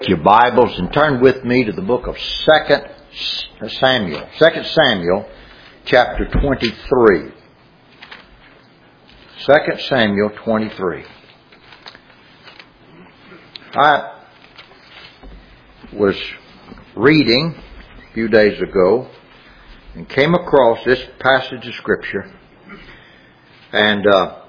Your Bibles and turn with me to the book of 2 Samuel. 2 Samuel chapter 23. 2 Samuel 23. I was reading a few days ago and came across this passage of Scripture and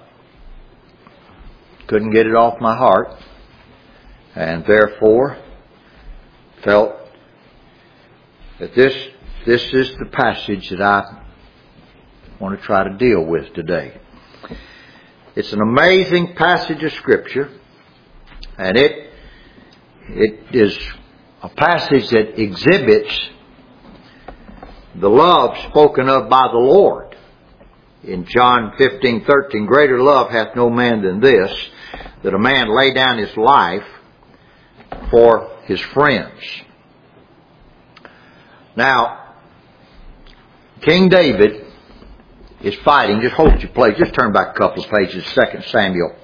couldn't get it off my heart, and therefore felt that this is the passage that I want to try to deal with today. It's an amazing passage of Scripture, and it is a passage that exhibits the love spoken of by the Lord. In John 15:13, greater love hath no man than this, that a man lay down his life for his friends. Now, King David is fighting. Just hold your place. Just turn back a couple of pages. 2 Samuel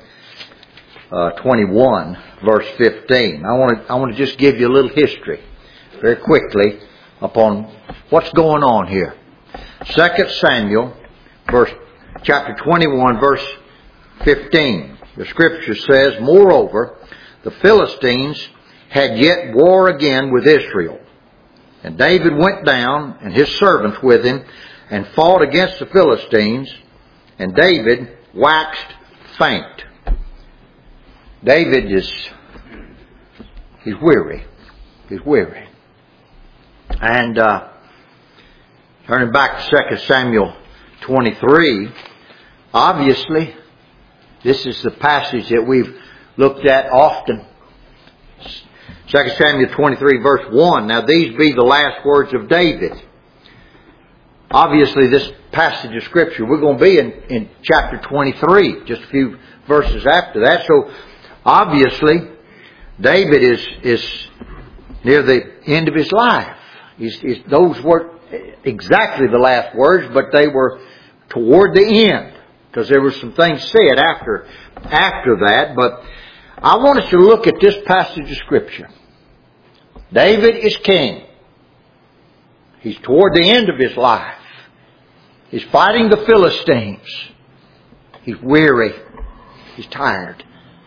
21, verse 15. I want to just give you a little history very quickly upon what's going on here. 2 Samuel chapter 21, verse 15. The Scripture says, moreover, the Philistines had yet war again with Israel. And David went down, and his servants with him, and fought against the Philistines, and David waxed faint. David he's weary. He's weary. And turning back to 2 Samuel 23, obviously, this is the passage that we've looked at often. 2 Samuel 23 verse 1. Now these be the last words of David. Obviously this passage of Scripture, we're going to be in chapter 23, just a few verses after that. So obviously David is near the end of his life. Those weren't exactly the last words, but they were toward the end, because there were some things said after that. But I want us to look at this passage of Scripture. David is king. He's toward the end of his life. He's fighting the Philistines. He's weary. He's tired.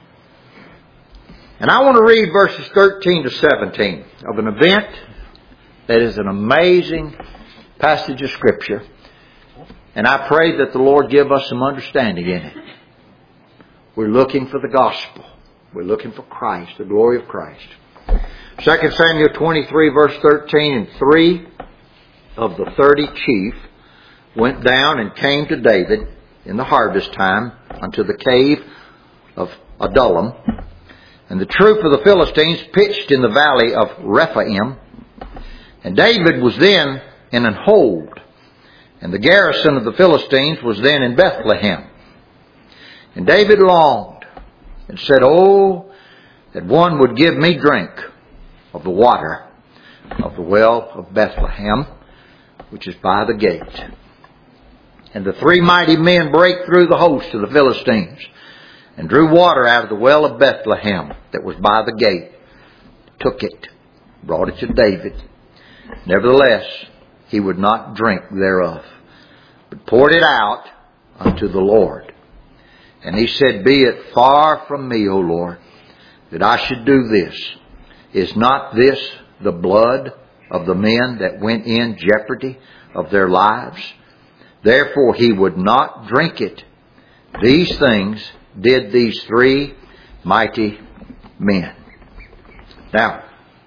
And I want to read verses 13 to 17 of an event that is an amazing passage of Scripture. And I pray that the Lord give us some understanding in it. We're looking for the gospel. We're looking for Christ, the glory of Christ. 2 Samuel 23 verse 13, and 3 of the 30 chief went down and came to David in the harvest time unto the cave of Adullam. And the troop of the Philistines pitched in the valley of Rephaim. And David was then in an hold. And the garrison of the Philistines was then in Bethlehem. And David longed and said, oh, that one would give me drink of the water of the well of Bethlehem, which is by the gate. And the three mighty men brake through the host of the Philistines, and drew water out of the well of Bethlehem that was by the gate, took it, brought it to David. Nevertheless, he would not drink thereof, but poured it out unto the Lord. And he said, be it far from me, O Lord, that I should do this. Is not this the blood of the men that went in jeopardy of their lives? Therefore he would not drink it. These things did these three mighty men. Now,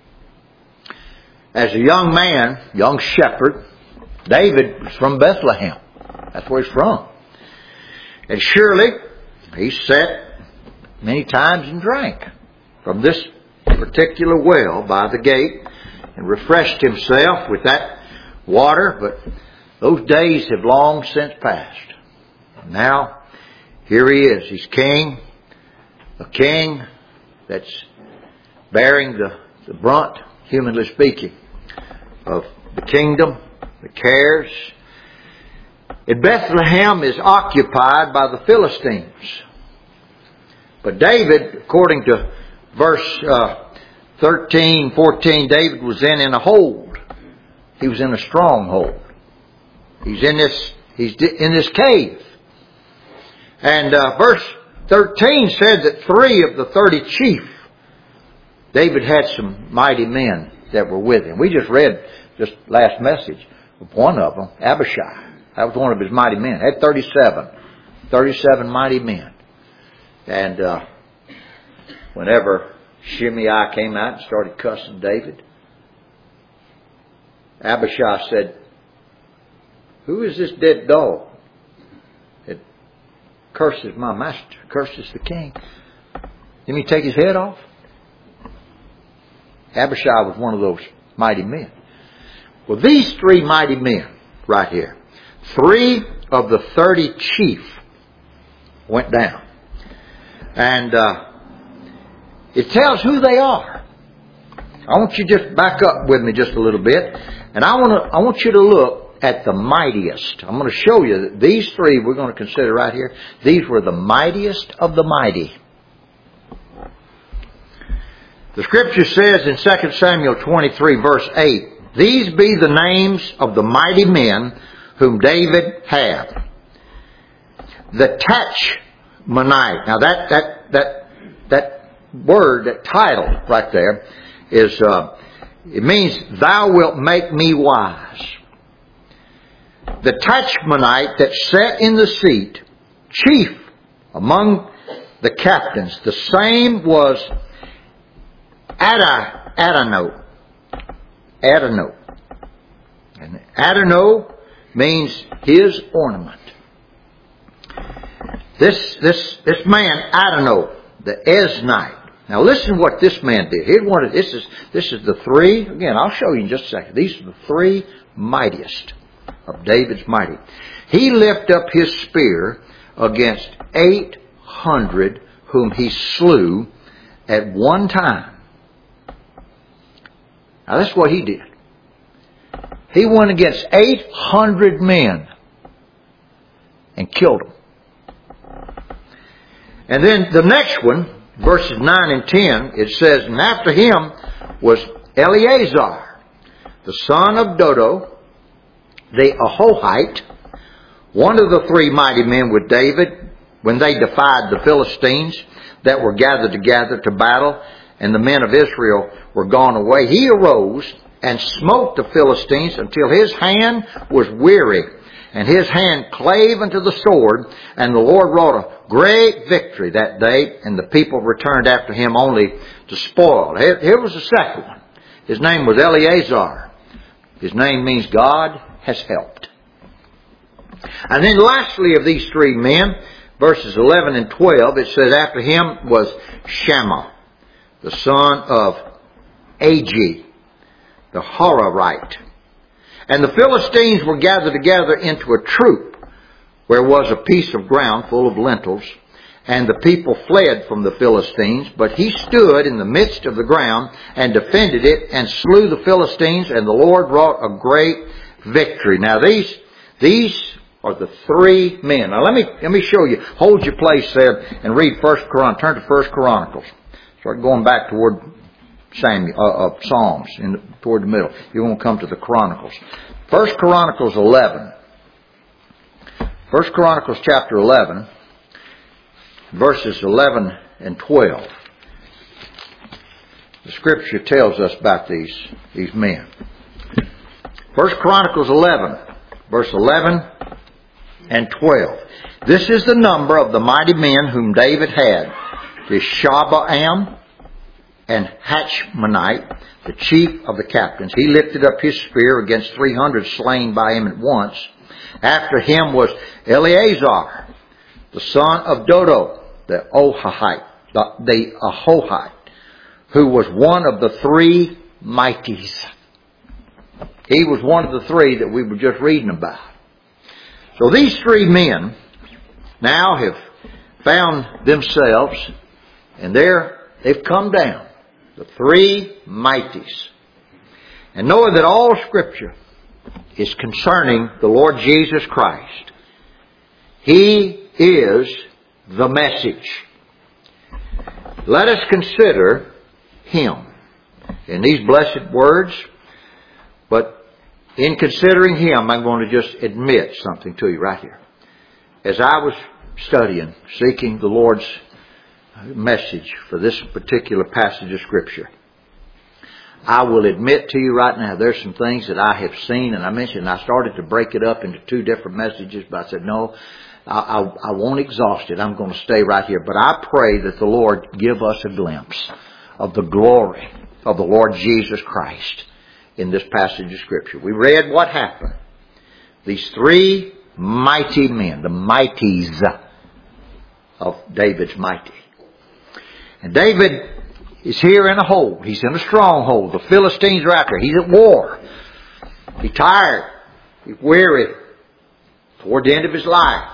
as a young man, young shepherd, David was from Bethlehem. That's where he's from. And surely he sat many times and drank from this particular well by the gate and refreshed himself with that water. But those days have long since passed. Now, here he is. He's king. A king that's bearing the brunt, humanly speaking, of the kingdom, the cares. And Bethlehem is occupied by the Philistines. But David, according to verse 13, 14, David was in a hold. He was in a stronghold. He's in this cave. And verse 13 said that 3 of the 30 chief, David had some mighty men that were with him. We just read just last message of one of them, Abishai. That was one of his mighty men. Had 37 mighty men. And whenever Shimei came out and started cussing David, Abishai said, "Who is this dead dog that curses my master, curses the king? Didn't he take his head off?" Abishai was one of those mighty men. Well, these 3 mighty men right here, 3 of the 30 chief went down. And it tells who they are. I want you to just back up with me just a little bit. And I want you to look at the mightiest. I'm going to show you that these 3 we're going to consider right here, these were the mightiest of the mighty. The scripture says in 2 Samuel 23 verse 8, "These be the names of the mighty men whom David had. The Tachmonite." Now that word, that title right there is, it means "thou wilt make me wise." The Tachmonite that sat in the seat, chief among the captains, the same was Adonai. And Adonai means his ornament. This man, Adonai, the Eznite. Now listen what this man did. This is the 3, again, I'll show you in just a second. These are the 3 mightiest of David's mighty. He lifted up his spear against 800 whom he slew at one time. Now that's what he did. He went against 800 men and killed them. And then the next one, verses 9 and 10, it says, "And after him was Eleazar, the son of Dodo, the Ahohite, one of the 3 mighty men with David, when they defied the Philistines that were gathered together to battle, and the men of Israel were gone away. He arose and smote the Philistines until his hand was weary, and his hand clave unto the sword, and the Lord wrought a great victory that day, and the people returned after him only to spoil." Here was the second one. His name was Eleazar. His name means God has helped. And then lastly of these 3 men, verses 11 and 12, it says, "After him was Shammah, the son of Agi, the Horarite. And the Philistines were gathered together into a troop, where was a piece of ground full of lentils. And the people fled from the Philistines, but he stood in the midst of the ground and defended it and slew the Philistines, and the Lord wrought a great victory." Now these are the 3 men. Now let me show you. Hold your place there and read turn to 1 Chronicles. Start going back toward Psalms, toward the middle. You're going to come to the Chronicles. 1 Chronicles 11. 1 Chronicles chapter 11, verses 11 and 12. The scripture tells us about these men. 1 Chronicles 11, verse 11 and 12. "This is the number of the mighty men whom David had. The Shabaam and Hachmonite, the chief of the captains. He lifted up his spear against 300 slain by him at once. After him was Eleazar, the son of Dodo, the Ahohite, who was one of the 3 mighties." He was one of the 3 that we were just reading about. So these 3 men now have found themselves, and they've come down. The 3 mighties. And knowing that all Scripture is concerning the Lord Jesus Christ. He is the message. Let us consider Him. in these blessed words. But in considering Him, I'm going to just admit something to you right here. As I was studying, seeking the Lord's message for this particular passage of Scripture, I will admit to you right now, there's some things that I have seen, and I mentioned I started to break it up into 2 different messages, but I said, no, I won't exhaust it. I'm going to stay right here. But I pray that the Lord give us a glimpse of the glory of the Lord Jesus Christ in this passage of Scripture. We read what happened. These 3 mighty men, the mighties of David's mighty. And David is here in a hold. He's in a stronghold. The Philistines are out there. He's at war. He's tired. He's weary. Toward the end of his life.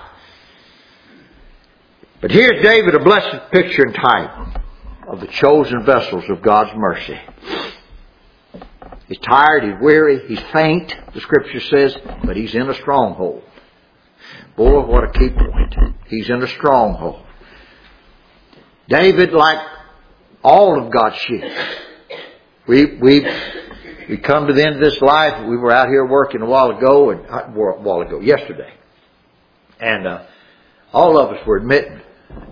But here's David, a blessed picture and type of the chosen vessels of God's mercy. He's tired. He's weary. He's faint, the Scripture says, but he's in a stronghold. Boy, what a key point. He's in a stronghold. David, like all of God's sheep. We come to the end of this life. We were out here working yesterday. And all of us were admitting,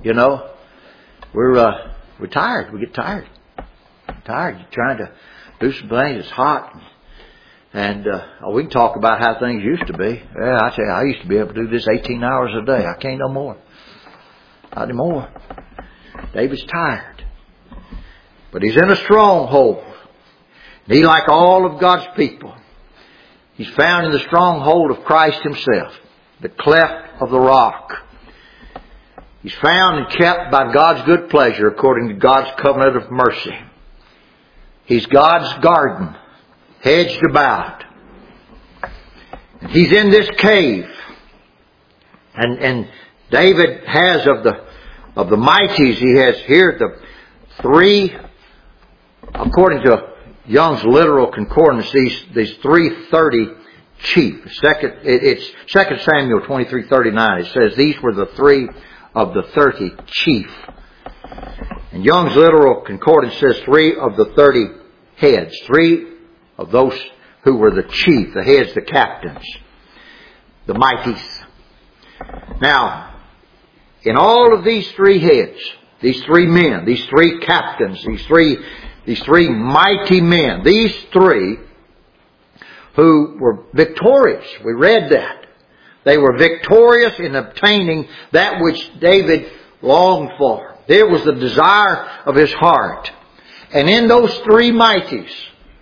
we're tired. We get tired. You're trying to do some things. It's hot. And we can talk about how things used to be. Yeah, I tell you, I used to be able to do this 18 hours a day. I can't no more. Not anymore. David's tired. But he's in a stronghold. And he, like all of God's people, he's found in the stronghold of Christ Himself, the cleft of the rock. He's found and kept by God's good pleasure according to God's covenant of mercy. He's God's garden, hedged about. And he's in this cave. And David has of the mighties, he has here the 3, according to Young's literal concordance, these 330 chief. It's 2 Samuel 23:39. It says these were the 3 of the 30 chief. And Young's literal concordance says 3 of the 30 heads. 3 of those who were the chief, the heads, the captains, the mighties. Now, in all of these 3 heads, these 3 men, these 3 captains, these three mighty men, these 3 who were victorious. We read that. They were victorious in obtaining that which David longed for. There was the desire of his heart. And in those 3 mighties,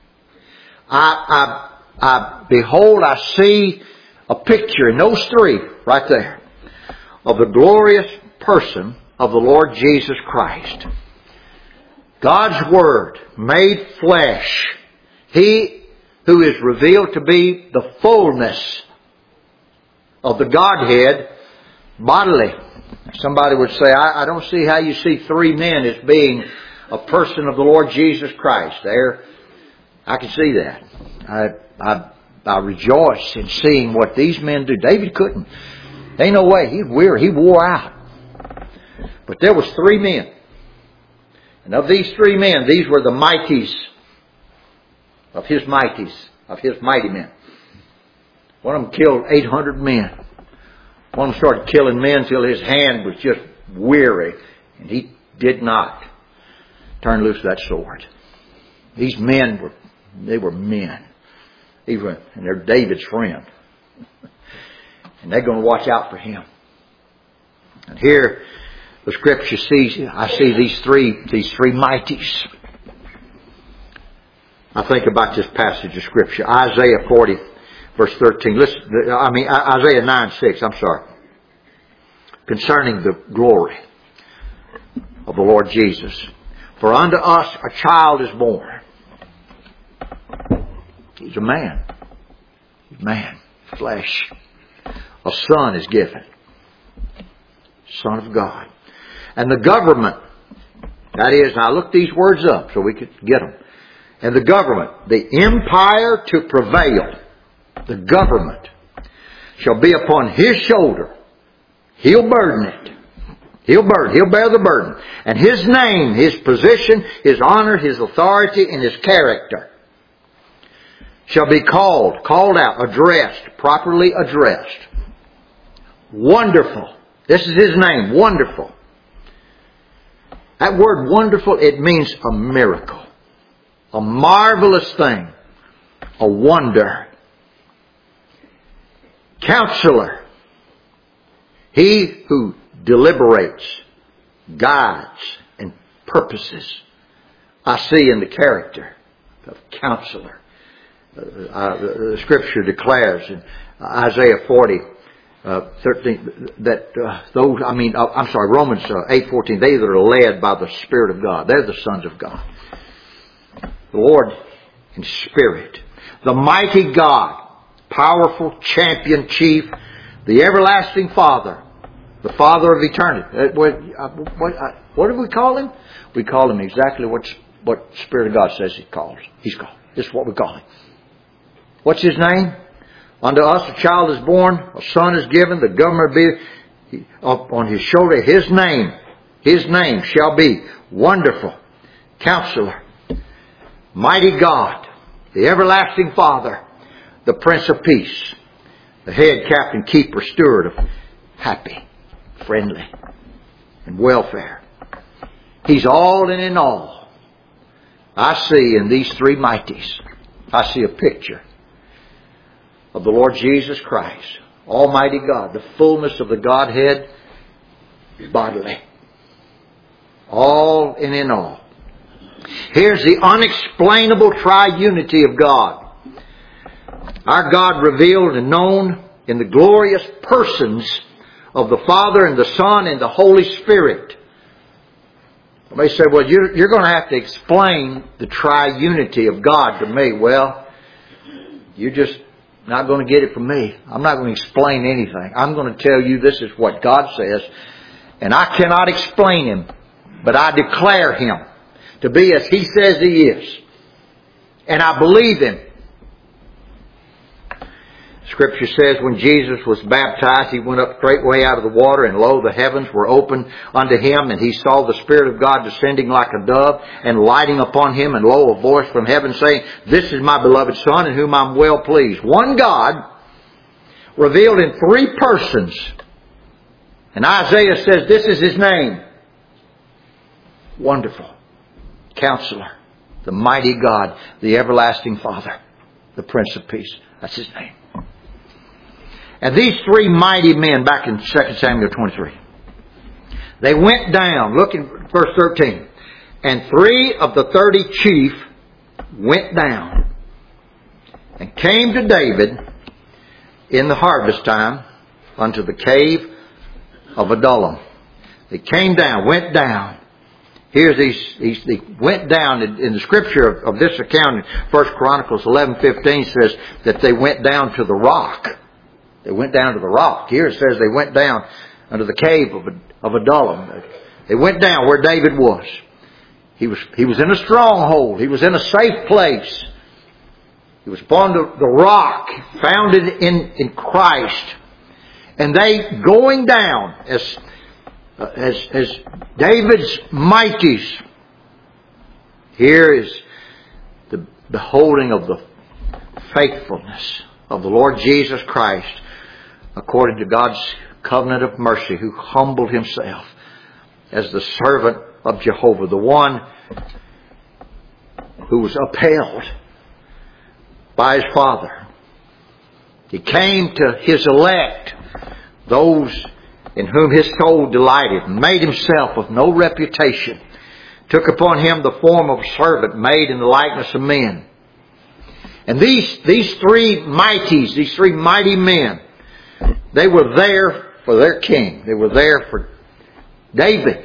I see a picture in those 3 right there of the glorious person of the Lord Jesus Christ. God's Word made flesh. He who is revealed to be the fullness of the Godhead bodily. Somebody would say, I don't see how you see 3 men as being a person of the Lord Jesus Christ. There, I can see that. I rejoice in seeing what these men do. David couldn't. Ain't no way. He's weary. He wore out. But there was 3 men. And of these 3 men, these were the mighties of his mighty men. One of them killed 800 men. One of them started killing men until his hand was just weary. And he did not turn loose that sword. These men were men. And they're David's friend. And they're going to watch out for him. And here, the Scripture I see these three mighties. I think about this passage of Scripture. Isaiah 40, verse 13. Isaiah 9:6, I'm sorry. Concerning the glory of the Lord Jesus. For unto us a child is born. He's a man. He's man. Flesh. A son is given. Son of God. And the government, that is, now look these words up so we could get them. And the government, the empire to prevail, the government shall be upon his shoulder. He'll burden it. He'll bear the burden. And His name, His position, His honor, His authority, and His character shall be called out, addressed, properly addressed. Wonderful. This is His name, wonderful. That word wonderful, it means a miracle. A marvelous thing. A wonder. Counselor. He who deliberates, guides, and purposes. I see in the character of Counselor. The Scripture declares in Isaiah 40:13 that Romans 8:14. They that are led by the Spirit of God, they're the sons of God. The Lord in Spirit, the mighty God, powerful champion, chief, the everlasting Father. The Father of eternity. What do we call Him? We call Him exactly what Spirit of God says He's called. This is what we call Him. What's His name? Unto us a child is born, a son is given, the government be on His shoulder. His name shall be Wonderful, Counselor, Mighty God, the Everlasting Father, the Prince of Peace, the Head, Captain, Keeper, Steward of happy, friendly, and welfare. He's all and in all. I see in these three mighties, I see a picture of the Lord Jesus Christ, Almighty God, the fullness of the Godhead bodily. All and in all. Here's the unexplainable triunity of God. Our God revealed and known in the glorious persons of the Father and the Son and the Holy Spirit. Somebody said, well, you're going to have to explain the triunity of God to me. Well, you're just not going to get it from me. I'm not going to explain anything. I'm going to tell you this is what God says. And I cannot explain Him, but I declare Him to be as He says He is. And I believe Him. Scripture says when Jesus was baptized, He went up straightway out of the water, and lo, the heavens were opened unto Him, and He saw the Spirit of God descending like a dove and lighting upon Him, and lo, a voice from heaven saying, This is my beloved Son, in whom I'm well pleased. One God, revealed in three persons. And Isaiah says this is His name. Wonderful. Counselor. The mighty God. The everlasting Father. The Prince of Peace. That's His name. And these three mighty men, back in 2 Samuel 23, they went down, look in verse 13, and 3 of the 30 chief went down and came to David in the harvest time unto the cave of Adullam. They came down, went down. Here's they went down in the scripture of this account in 1 Chronicles 11:15 says that they went down to the rock. They went down to the rock. Here it says they went down under the cave of Adullam. They went down where David was. He was in a stronghold. He was in a safe place. He was upon the rock, founded in Christ. And they going down as David's mighties. Here is the beholding of the faithfulness of the Lord Jesus Christ, according to God's covenant of mercy, who humbled Himself as the servant of Jehovah, the one who was upheld by His Father. He came to His elect, those in whom His soul delighted, and made Himself of no reputation, took upon Him the form of a servant, made in the likeness of men. And these three mighties, these three mighty men, they were there for their king. They were there for David.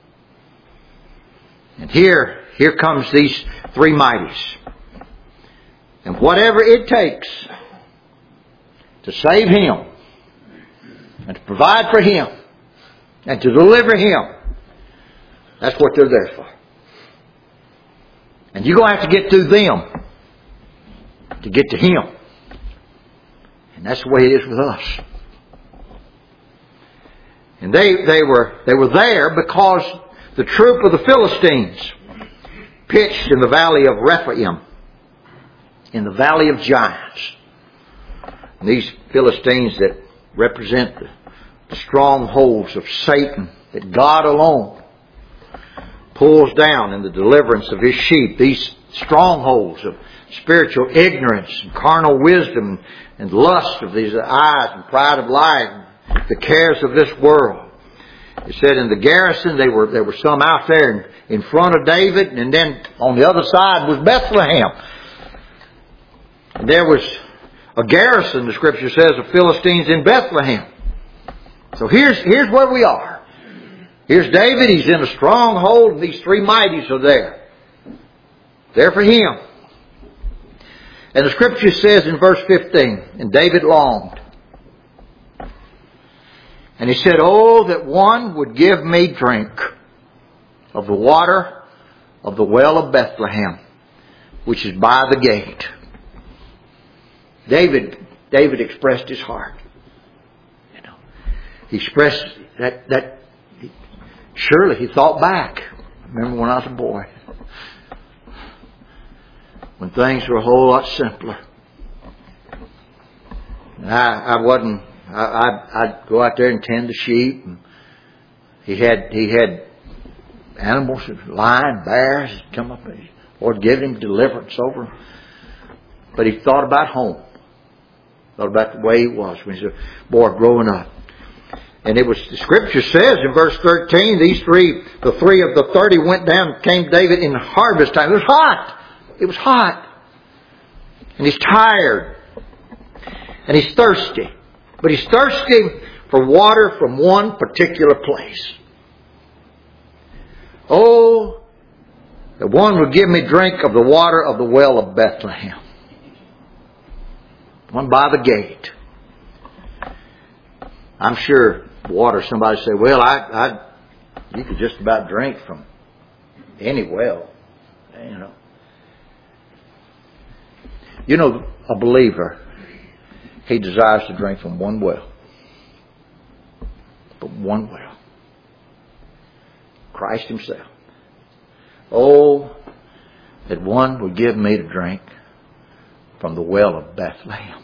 And here comes these three mighties. And whatever it takes to save him, and to provide for him, and to deliver him, that's what they're there for. And you're going to have to get through them to get to Him. And that's the way it is with us. And they were there because the troop of the Philistines pitched in the valley of Rephaim, in the valley of giants. And these Philistines that represent the strongholds of Satan that God alone pulls down in the deliverance of His sheep. These strongholds of spiritual ignorance and carnal wisdom and lust of these eyes and pride of life, the cares of this world. It said in the garrison there were some out there in front of David, and then on the other side was Bethlehem. And there was a garrison, the Scripture says, of Philistines in Bethlehem. So here's where we are. Here's David, he's in a stronghold, and these three mighties are there. There for him. And the Scripture says in verse 15, and David longed. And he said, "Oh, that one would give me drink of the water of the well of Bethlehem, which is by the gate." David expressed his heart. He expressed that surely he thought back. I remember when I was a boy, when things were a whole lot simpler. And I'd go out there and tend the sheep. And he had animals, lion, bears, come up and Lord give him deliverance over them. But he thought about home. Thought about the way he was when he was a boy growing up. And the Scripture says in verse 13, the three of the 30 went down and came to David in harvest time. It was hot. It was hot. And he's tired. And he's thirsty. But he's thirsty for water from one particular place. "Oh, that one would give me drink of the water of the well of Bethlehem." One by the gate. I'm sure water, somebody say, "Well, you could just about drink from any well." A believer, he desires to drink from one well. But one well. Christ Himself. "Oh, that one would give me to drink from the well of Bethlehem."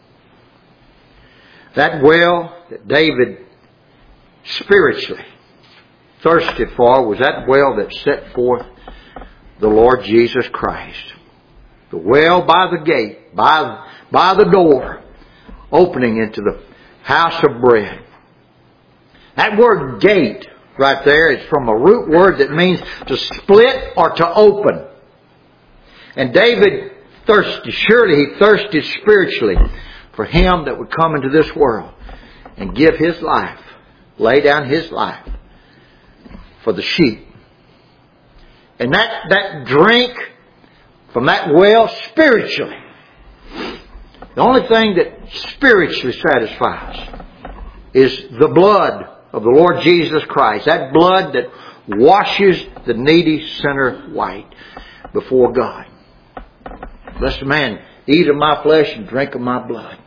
That well that David spiritually thirsted for was that well that set forth the Lord Jesus Christ. The well by the gate, by the door, opening into the house of bread. That word gate right there is from a root word that means to split or to open. And David surely he thirsted spiritually for Him that would come into this world and give His life, lay down His life for the sheep. And that drink from that well spiritually, the only thing that spiritually satisfies is the blood of the Lord Jesus Christ. That blood that washes the needy sinner white before God. Blessed man, eat of my flesh and drink of my blood.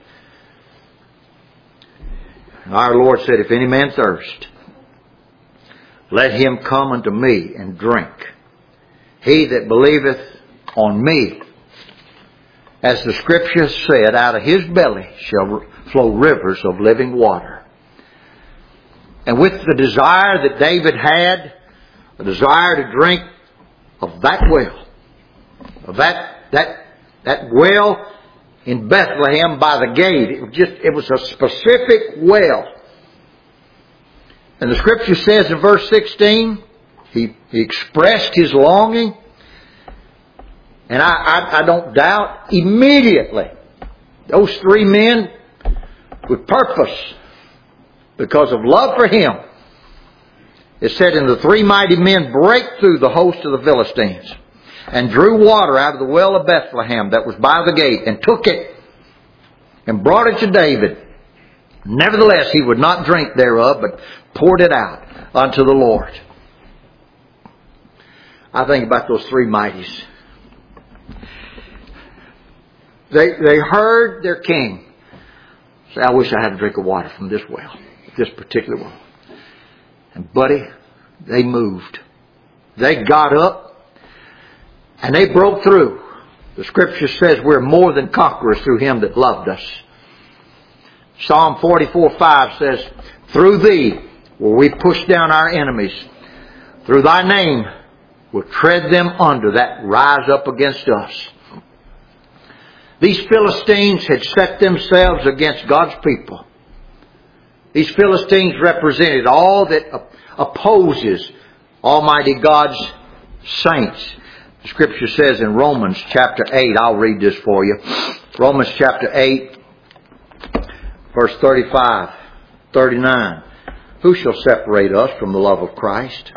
Our Lord said, "If any man thirst, let him come unto me and drink. He that believeth on me, as the Scripture said, out of his belly shall flow rivers of living water." And with the desire that David had, a desire to drink of that well, of that well in Bethlehem by the gate. It was a specific well. And the Scripture says in verse 16, he expressed his longing. And I don't doubt immediately those three men with purpose, because of love for Him, it said, "And the three mighty men brake through the host of the Philistines, and drew water out of the well of Bethlehem that was by the gate, and took it, and brought it to David. Nevertheless, he would not drink thereof, but poured it out unto the Lord." I think about those three mighties. They heard their king say, "I wish I had a drink of water from this well, this particular well." And buddy, they moved. They got up and they broke through. The Scripture says we're more than conquerors through Him that loved us. Psalm 44:5 says, through Thee will we push down our enemies. Through Thy name we'll tread them under that rise up against us. These Philistines had set themselves against God's people. These Philistines represented all that opposes Almighty God's saints. The Scripture says in Romans chapter 8, I'll read this for you. Romans chapter 8, verse 35, 39. Who shall separate us from the love of Christ?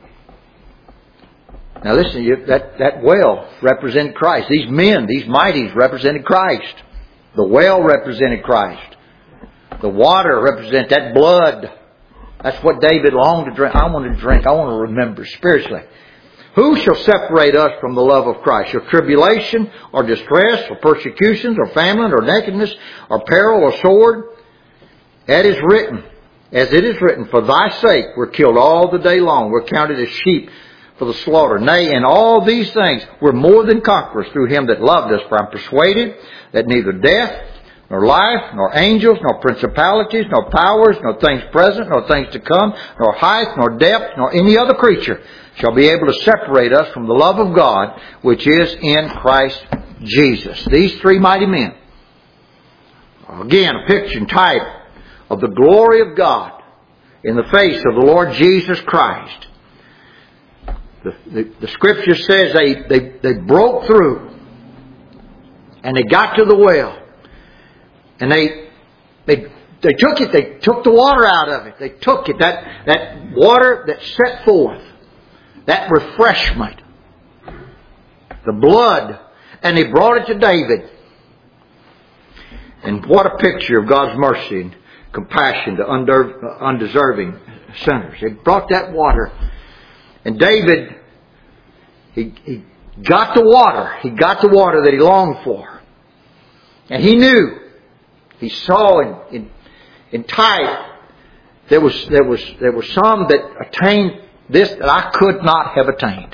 Now listen, that well represented Christ. These men, these mighties represented Christ. The well represented Christ. The water represented that blood. That's what David longed to drink. I want to drink. I want to remember spiritually. Who shall separate us from the love of Christ? Shall tribulation or distress or persecutions or famine or nakedness or peril or sword? As it is written, for Thy sake we're killed all the day long. We're counted as sheep for the slaughter. Nay, in all these things we're more than conquerors through Him that loved us. For I'm persuaded that neither death, nor life, nor angels, nor principalities, nor powers, nor things present, nor things to come, nor height, nor depth, nor any other creature shall be able to separate us from the love of God, which is in Christ Jesus. These three mighty men are again a picture and type of the glory of God in the face of the Lord Jesus Christ. The Scripture says they broke through and they got to the well. And they took it. They took the water out of it. They took it. That water that set forth. That refreshment. The blood. And they brought it to David. And what a picture of God's mercy and compassion to undeserving sinners. They brought that water. And David, he got the water. He got the water that he longed for. And he knew. He saw in type there were some that attained this that I could not have attained.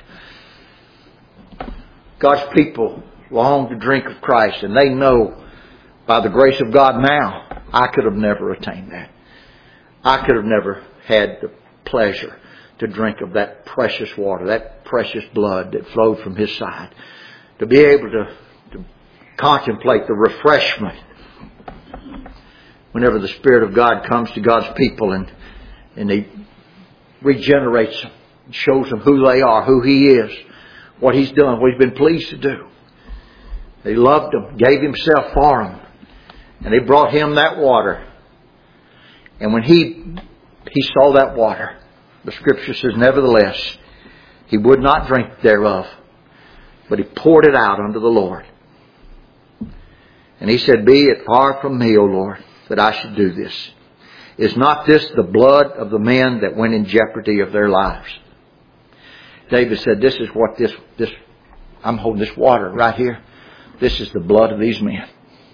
God's people long to drink of Christ, and they know by the grace of God now, I could have never attained that. I could have never had the pleasure to drink of that precious water, that precious blood that flowed from His side. To be able to contemplate the refreshment whenever the Spirit of God comes to God's people and He regenerates them, shows them who they are, who He is, what He's done, what He's been pleased to do. He loved them, gave Himself for them, and they brought Him that water. And when He saw that water, the Scripture says, nevertheless, He would not drink thereof, but He poured it out unto the Lord. And He said, be it far from me, O Lord, that I should do this. Is not this the blood of the men that went in jeopardy of their lives? David said, this is what this I'm holding this water right here. This is the blood of these men.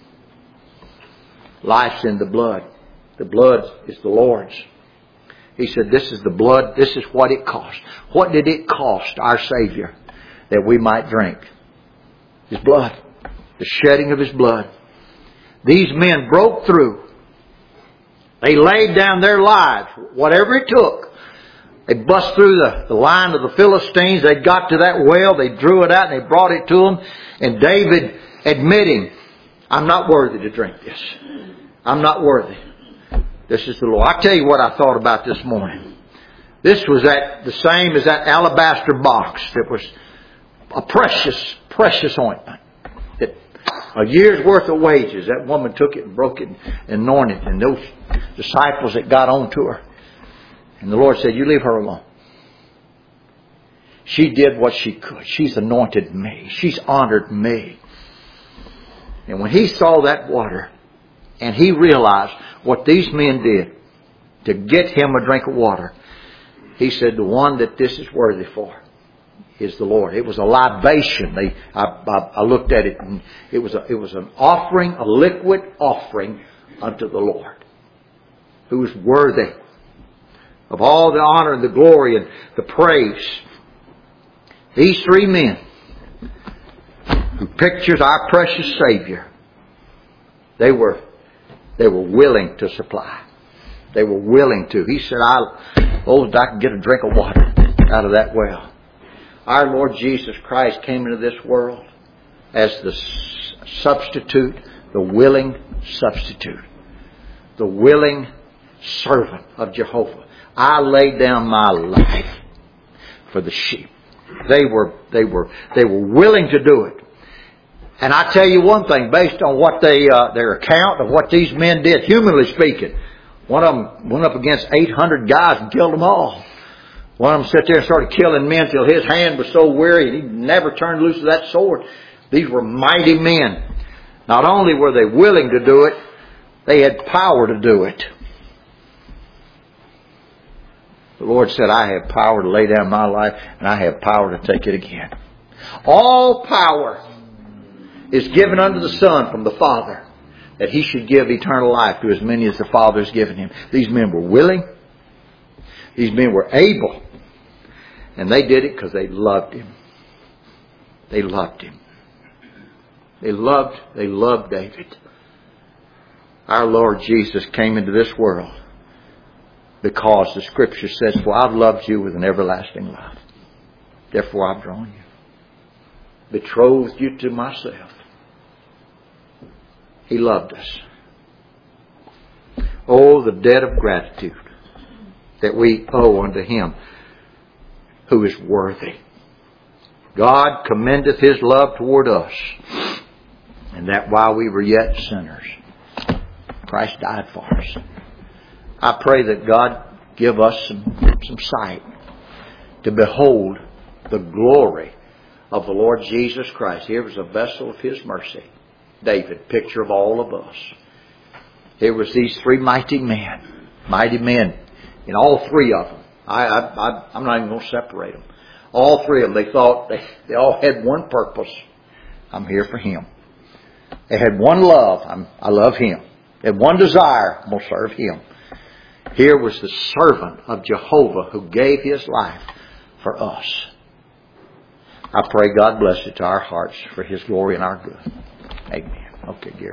Life's in the blood. The blood is the Lord's. He said, this is the blood. This is what it cost. What did it cost our Savior that we might drink? His blood. The shedding of His blood. These men broke through. They laid down their lives, whatever it took. They bust through the line of the Philistines. They got to that well. They drew it out and they brought it to them. And David admitting, I'm not worthy to drink this. I'm not worthy. This is the Lord. I tell you what I thought about this morning. This was the same as that alabaster box that was a precious, precious ointment. A year's worth of wages. That woman took it and broke it and anointed it. And those disciples that got on to her. And the Lord said, you leave her alone. She did what she could. She's anointed me. She's honored me. And when He saw that water and He realized what these men did to get Him a drink of water, He said, the one that this is worthy for is the Lord. It was a libation. I looked at it and it was an offering, a liquid offering unto the Lord, who is worthy of all the honor and the glory and the praise. These three men, who pictures our precious Savior, they were willing to supply. They were willing to. He said, I can get a drink of water out of that well. Our Lord Jesus Christ came into this world as the substitute, the willing substitute, the willing servant of Jehovah. I laid down my life for the sheep. They were willing to do it. And I tell you one thing, based on what their account of what these men did, humanly speaking, one of them went up against 800 guys and killed them all. One of them sat there and started killing men till his hand was so weary he never turned loose of that sword. These were mighty men. Not only were they willing to do it, they had power to do it. The Lord said, I have power to lay down my life, and I have power to take it again. All power is given unto the Son from the Father, that He should give eternal life to as many as the Father has given Him. These men were willing. These men were able. And they did it because they loved Him. They loved Him. They loved David. Our Lord Jesus came into this world because the Scripture says, for I've loved you with an everlasting love. Therefore I've drawn you. Betrothed you to myself. He loved us. Oh, the debt of gratitude that we owe unto Him who is worthy. God commendeth His love toward us, and that while we were yet sinners, Christ died for us. I pray that God give us some sight to behold the glory of the Lord Jesus Christ. Here was a vessel of His mercy. David, picture of all of us. Here was these three mighty men, in all three of them. I'm not even going to separate them. All three of them, they thought they all had one purpose. I'm here for Him. They had one love. I love Him. They had one desire. I'm going to serve Him. Here was the servant of Jehovah who gave His life for us. I pray God bless it to our hearts for His glory and our good. Amen. Okay, Gary.